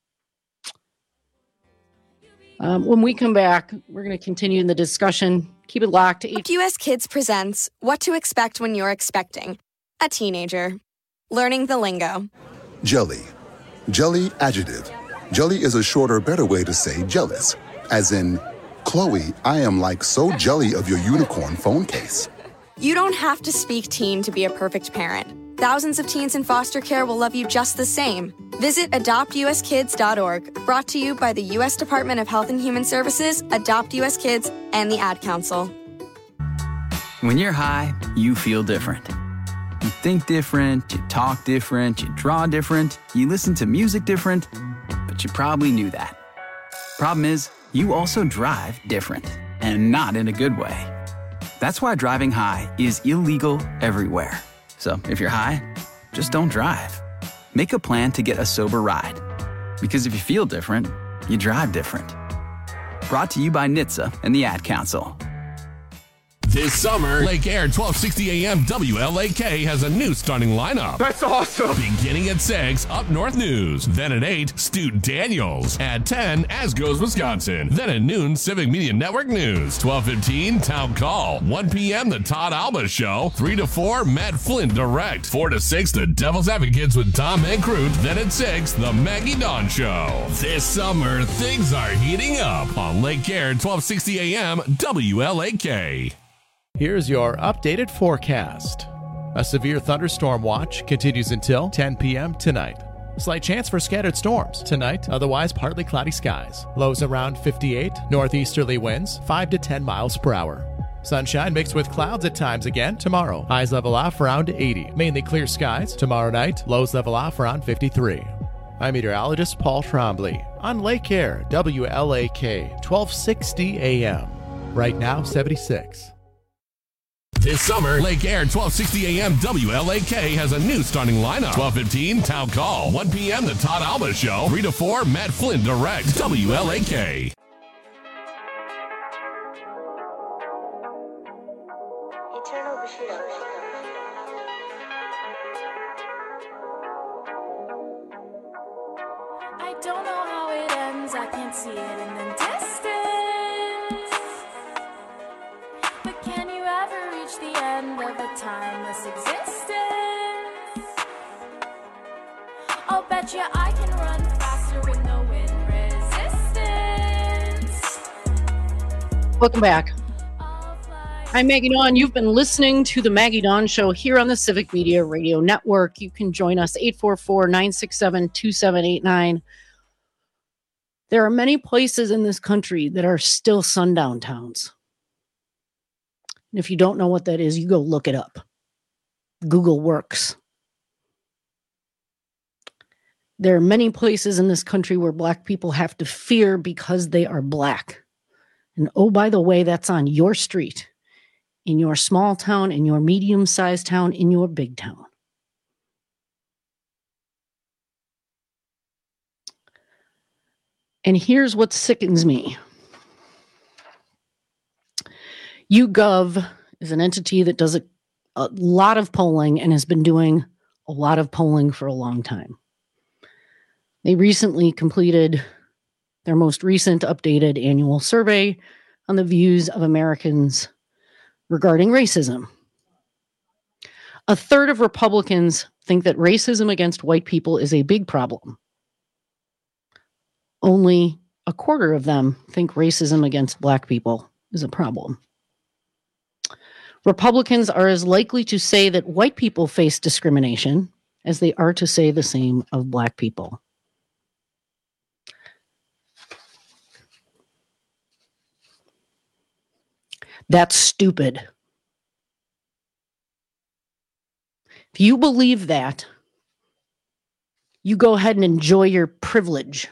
When we come back, we're going to continue the discussion. Keep it locked. US Kids presents What to Expect When You're Expecting a Teenager. Learning the lingo. Jelly. Jelly adjective. Jelly is a shorter, better way to say jealous. As in, Chloe, I am like so jelly of your unicorn phone case. You don't have to speak teen to be a perfect parent. Thousands of teens in foster care will love you just the same. Visit adoptuskids.org, brought to you by the U.S. Department of Health and Human Services, Adopt U.S. Kids, and the Ad Council. When you're high, you feel different. You think different, you talk different, you draw different, you listen to music different, but you probably knew that. Problem is, you also drive different, and not in a good way. That's why driving high is illegal everywhere. So if you're high, just don't drive. Make a plan to get a sober ride. Because if you feel different, you drive different. Brought to you by NHTSA and the Ad Council. This summer, Lake Air 1260 AM WLAK has a new stunning lineup. That's awesome. Beginning at 6, Up North News. Then at 8, Stu Daniels. At 10, As Goes Wisconsin. Then at noon, Civic Media Network News. 12:15, Town Call. 1 p.m., The Todd Alba Show. 3 to 4, Matt Flynn Direct. 4 to 6, The Devil's Advocates with Tom Mankrut. Then at 6, The Maggie Dawn Show. This summer, things are heating up on Lake Air 1260 AM WLAK. Here's your updated forecast. A severe thunderstorm watch continues until 10 p.m. tonight. Slight chance for scattered storms tonight, otherwise partly cloudy skies. Lows around 58, northeasterly winds 5 to 10 miles per hour. Sunshine mixed with clouds at times again tomorrow. Highs level off around 80. Mainly clear skies tomorrow night. Lows level off around 53. I'm meteorologist Paul Trombley on Lake Air, WLAK, 1260 AM. Right now, 76. This summer, Lake Air 1260 AM WLAK has a new stunning lineup. 12:15, Town Call. 1 p.m., The Todd Alba Show. 3 to 4, Matt Flynn Direct. WLAK. I don't know how it ends, I can't see it in the distance. But can you ever reach the end of a timeless existence? I'll bet you I can run faster with no wind resistance. Welcome back. I'm Maggie Dawn. You've been listening to the Maggie Dawn Show here on the Civic Media Radio Network. You can join us 844-967-2789. There are many places in this country that are still sundown towns. And if you don't know what that is, you go look it up. Google works. There are many places in this country where Black people have to fear because they are Black. And oh, by the way, that's on your street, in your small town, in your medium-sized town, in your big town. And here's what sickens me. YouGov is an entity that does a lot of polling and has been doing a lot of polling for a long time. They recently completed their most recent updated annual survey on the views of Americans regarding racism. A third of Republicans think that racism against white people is a big problem. Only a quarter of them think racism against Black people is a problem. Republicans are as likely to say that white people face discrimination as they are to say the same of Black people. That's stupid. If you believe that, you go ahead and enjoy your privilege,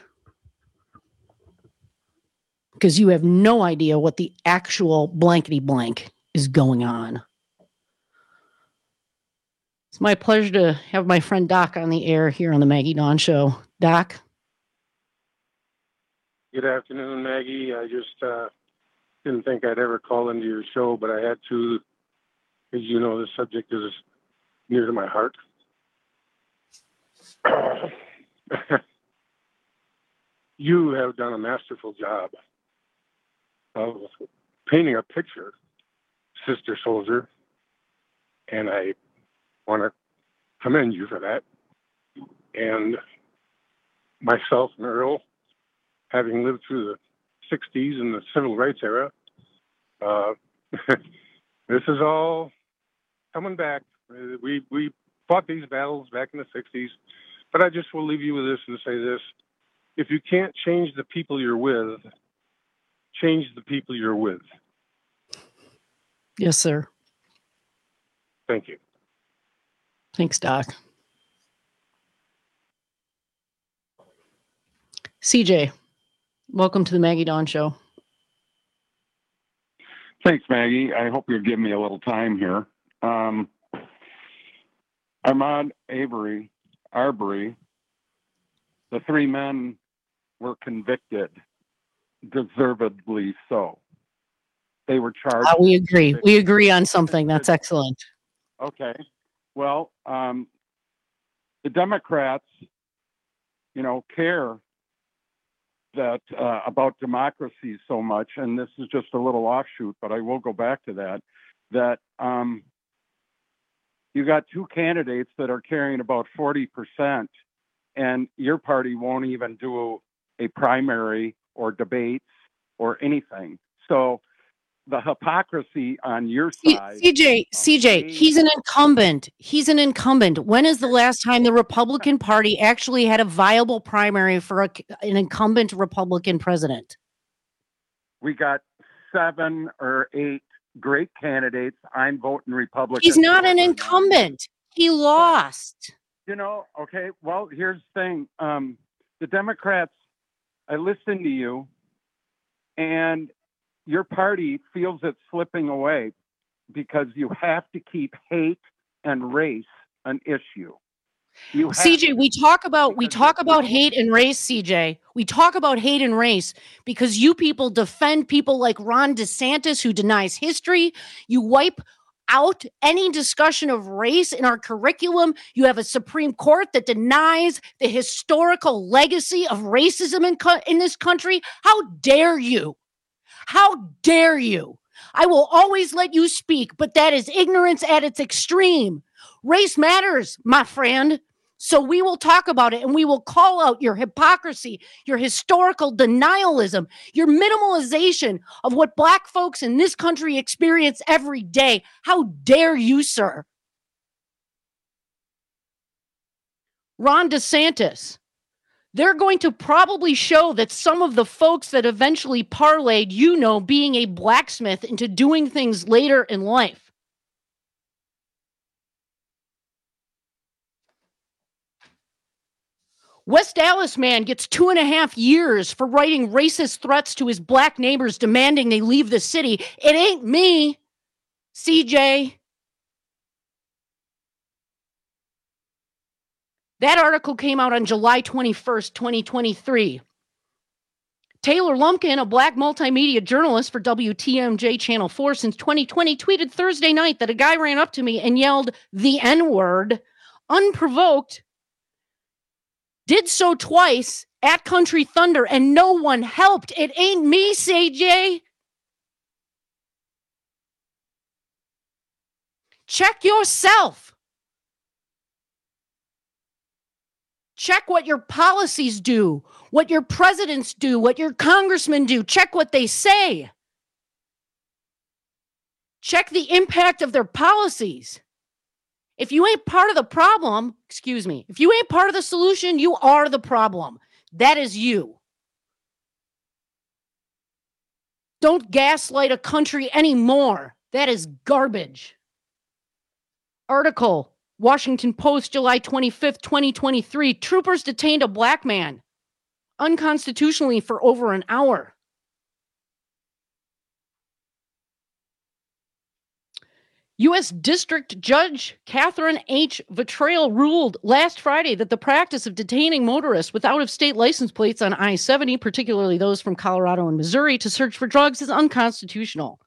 because you have no idea what the actual blankety blank is going on. It's my pleasure to have my friend Doc on the air here on the Maggie Dawn Show. Doc? Good afternoon, Maggie. I just didn't think I'd ever call into your show, but I had to, as you know, the subject is near to my heart. You have done a masterful job of painting a picture, Sister Soldier, and I want to commend you for that. And myself and Earl, having lived through the 60s and the civil rights era, this is all coming back. We fought these battles back in the 60s, but I just will leave you with this and say this. If you can't change the people you're with, change the people you're with. Yes, sir. Thank you. Thanks, Doc. CJ, welcome to the Maggie Dawn Show. Thanks, Maggie. I hope you'll give me a little time here. Ahmaud Arbery, the three men were convicted, deservedly so. they were charged. We agree. We agree on something. That's excellent. Okay. Well, the Democrats, care that about democracy so much, and this is just a little offshoot, but I will go back to that you got two candidates that are carrying about 40%, and your party won't even do a primary or debates or anything. So the hypocrisy on your side. CJ, he's an incumbent. When is the last time the Republican Party actually had a viable primary for an incumbent Republican president? We got 7 or 8 great candidates. I'm voting Republican. He's not an incumbent. He lost. Okay, well, here's the thing. The Democrats, I listen to you, and your party feels it's slipping away because you have to keep hate and race an issue. CJ, we talk about hate and race, CJ. We talk about hate and race because you people defend people like Ron DeSantis who denies history. You wipe out any discussion of race in our curriculum. You have a Supreme Court that denies the historical legacy of racism in this country. How dare you? How dare you? I will always let you speak, but that is ignorance at its extreme. Race matters, my friend. So we will talk about it and we will call out your hypocrisy, your historical denialism, your minimalization of what Black folks in this country experience every day. How dare you, sir? Ron DeSantis. They're going to probably show that some of the folks that eventually parlayed, being a blacksmith into doing things later in life. West Dallas man gets 2.5 years for writing racist threats to his Black neighbors demanding they leave the city. It ain't me, CJ. That article came out on July 21st, 2023. Taylor Lumpkin, a Black multimedia journalist for WTMJ Channel 4 since 2020, tweeted Thursday night that a guy ran up to me and yelled the N-word, unprovoked, did so twice at Country Thunder, and no one helped. It ain't me, CJ. Check yourself. Check what your policies do, what your presidents do, what your congressmen do. Check what they say. Check the impact of their policies. If you ain't part of the problem, if you ain't part of the solution, you are the problem. That is you. Don't gaslight a country anymore. That is garbage. Article, Washington Post, July 25th, 2023. Troopers detained a Black man unconstitutionally for over an hour. U.S. District Judge Catherine H. Vitrail ruled last Friday that the practice of detaining motorists with out-of-state license plates on I-70, particularly those from Colorado and Missouri, to search for drugs is unconstitutional.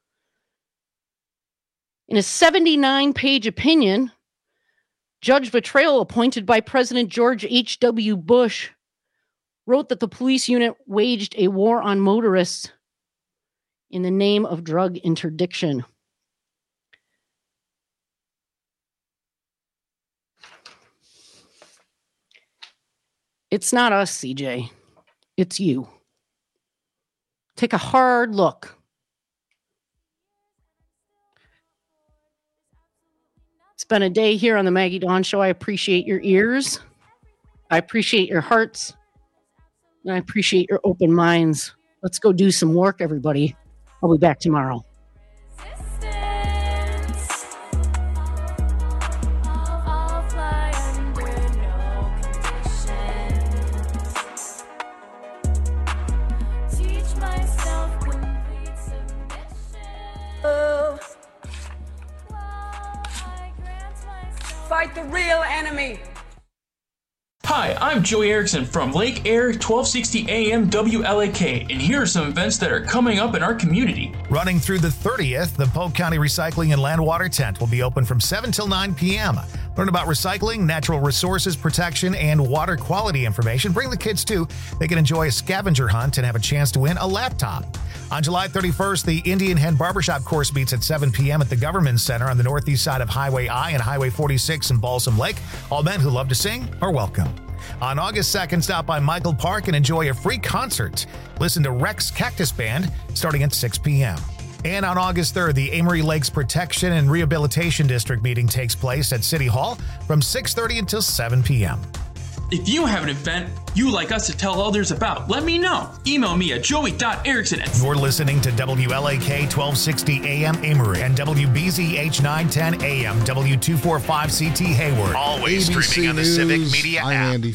In a 79-page opinion, Judge Vitrail, appointed by President George H.W. Bush, wrote that the police unit waged a war on motorists in the name of drug interdiction. It's not us, CJ. It's you. Take a hard look. It's been a day here on the Maggie Dawn Show. I appreciate your ears. I appreciate your hearts. And I appreciate your open minds. Let's go do some work, everybody. I'll be back tomorrow. Fight the real enemy. Hi, I'm Joey Erickson from Lake Air 1260 AM WLAK, and here are some events that are coming up in our community. Running through the 30th, the Polk County Recycling and Land Water Tent will be open from 7 till 9 p.m. Learn about recycling, natural resources protection, and water quality information. Bring the kids too. They can enjoy a scavenger hunt and have a chance to win a laptop. On July 31st, the Indian Hen Barbershop course meets at 7 p.m. at the Government Center on the northeast side of Highway I and Highway 46 in Balsam Lake. All men who love to sing are welcome. On August 2nd, stop by Michael Park and enjoy a free concert. Listen to Rex Cactus Band starting at 6 p.m. And on August 3rd, the Amory Lakes Protection and Rehabilitation District meeting takes place at City Hall from 6:30 until 7 p.m. If you have an event you'd like us to tell others about, let me know. Email me at joey.erickson. You're listening to WLAK 1260 AM Amory and WBZH 910 AM W245CT Hayward. Always ABC streaming on the News, Civic Media I'm app. Andy